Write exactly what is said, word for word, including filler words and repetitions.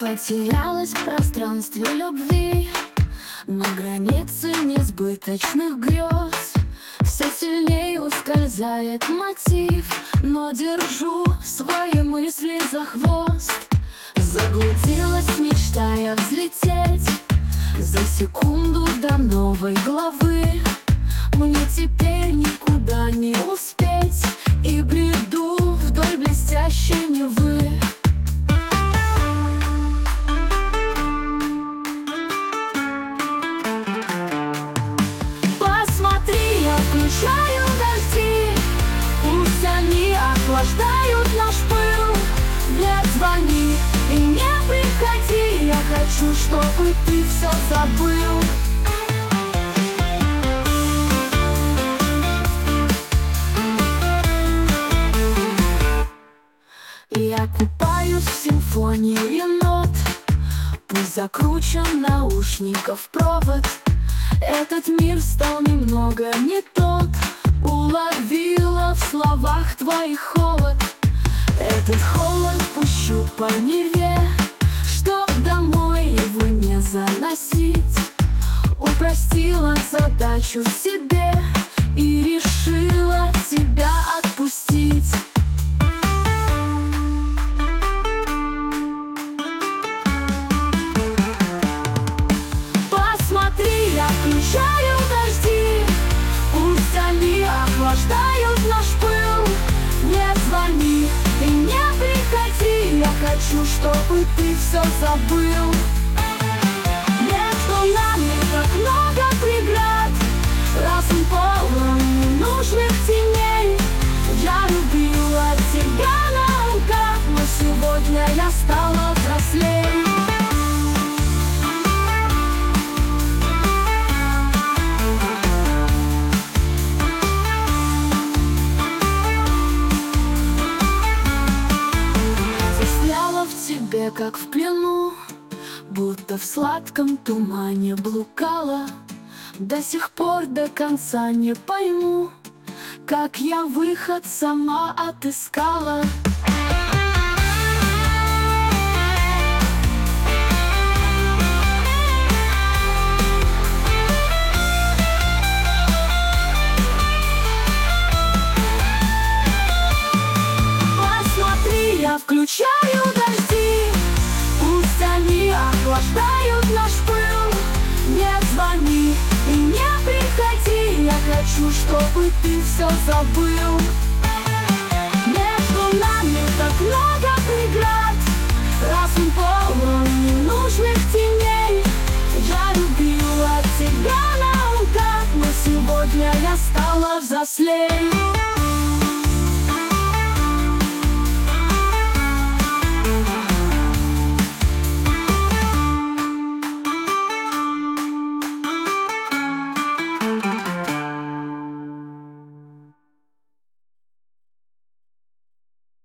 Потерялась в пространстве любви, на границе несбыточных грез. Все сильнее ускользает мотив, но держу свои мысли за хвост. Заблудилась, мечтая взлететь за секунду до новой главы. Мне теперь никуда не успеть, и бреду вдоль блестящей Невы. Посмотри, я включаю дожди, пусть они охлаждают наш пыл. Не звони и не приходи, я хочу, чтобы ты все забыл. Я купаюсь в симфонии нот, пусть закручен наушников провод. Этот мир стал немного не тот, уловила в словах твоих холод. Этот холод пущу по Неве, чтоб домой его не заносить. Упростила задачу себе и решила тебя отпустить. Посмотри, я включаю дожди, пусть они охлаждают наш пыл. Не звони и не приходи, я хочу, чтобы ты все забыл. Между нами так много преград, разум полон ненужных теней. Я любила тебя наугад, но сегодня я стала взрослей. Тебе как в плену, будто в сладком тумане блукала. До сих пор до конца не пойму, как я выход сама отыскала. Посмотри, я включаю дожди, пусть они охлаждают наш пыл. Не звони и не приходи, я хочу, чтобы ты все забыл. Между нами так много преград, разум полон ненужных теней. Я любила тебя наугад, но сегодня я стала взрослей.